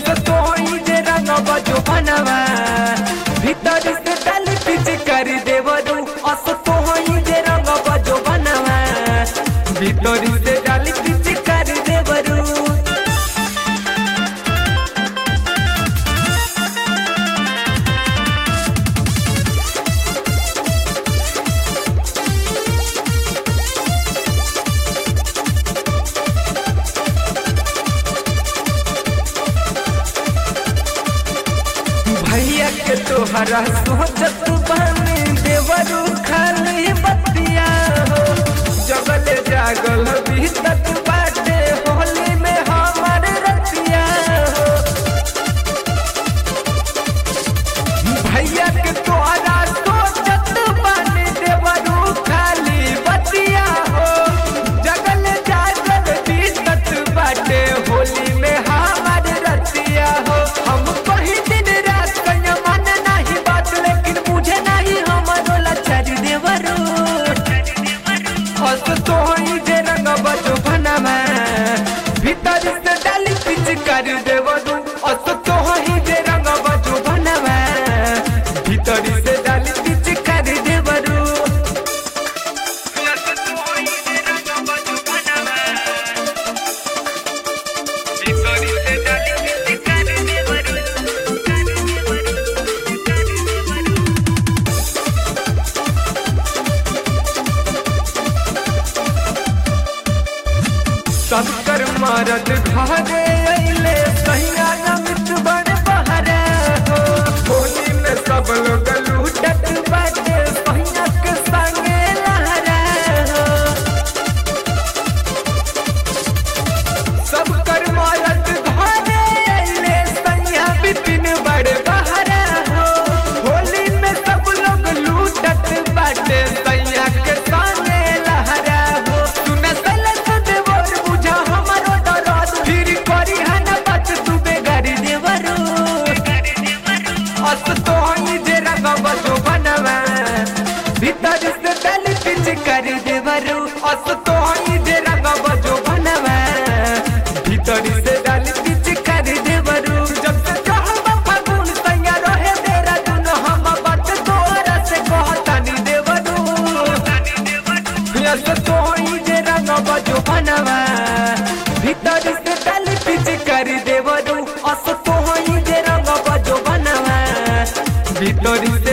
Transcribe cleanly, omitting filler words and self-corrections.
तोई जे रंग बजो बनवा भीतर से डाली पीछ कर देवरू अस तोई जे रंग बजो बनवा भीतर से डाली पीछ कर देवरू। भैया के तोहरा सोचत बानी देवरू खाली बतिया हो जगले जागल बीतत बाटे होली में हमार रतिया हो। भैया के तोहरा सोचत बानी देवरू खाली बतिया हो जगले जागल बीतत बाटे होली में हमार रतिया हो। हम कहीं दिन रात तोई जे रंग बजो बनवा भीतर से डाली पीछ कर देवरू अस तोई जे रंग बजो बनवा भीतर से डाली पीछ कर देवरू। सबकर मरद घरे अइले सहिया नमित बड़ बहरे हो होली में सब लोग लूटत बाटे सहिया के संगे लहरे हो। सबकर मरद घरे अइले सहिया बिपिन बड़ बहरे हो होली में सब लोग लूटत बाटे सहिया के संगे लहरे हो। सुन अस तोई जे रंग बजो बनवा भीतर से डाली पीछ कर देवरू अस तोई जे रंग बजो बनवा भीतर से डाली पीछ कर देवरू। जब से कहबा फागुन सैया रहे तेरा दुनो हम बात तोरा से कहतानी देवरू अस तोई जे रंग बजो बनवा भीतर से डाली पीछ कर देवरू अस तोई जे रंग बजो बनवा भीतर